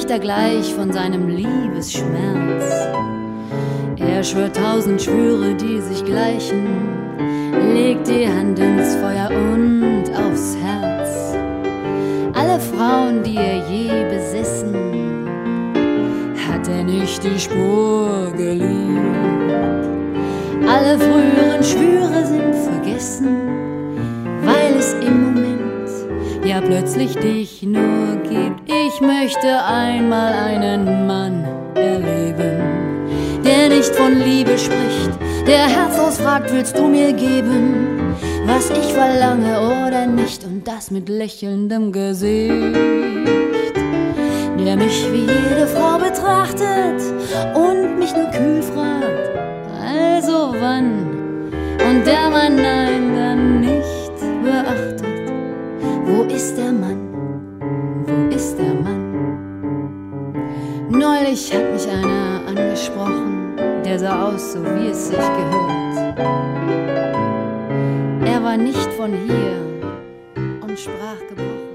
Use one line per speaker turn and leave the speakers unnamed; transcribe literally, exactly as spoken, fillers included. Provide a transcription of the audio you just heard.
spricht er gleich von seinem Liebesschmerz. Er schwört tausend Schwüre, die sich gleichen, legt die Hand ins Feuer und aufs Herz. Alle Frauen, die er je besessen, hat er nicht die Spur geliebt. Alle früheren Schwüre sind vergessen, weil es im Moment ja plötzlich dich nur gibt. Ich möchte einmal einen Mann erleben, der nicht von Liebe spricht, der herzlos fragt, willst du mir geben, was ich verlange oder nicht, und das mit lächelndem Gesicht, der mich wie jede Frau betrachtet und mich nur kühl fragt, also wann, und der mein Nein dann nicht beachtet. Wo ist der Mann? Wo ist der Mann? Neulich hat mich einer angesprochen, der sah aus, so wie es sich gehört. Er war nicht von hier und sprach gebrochen.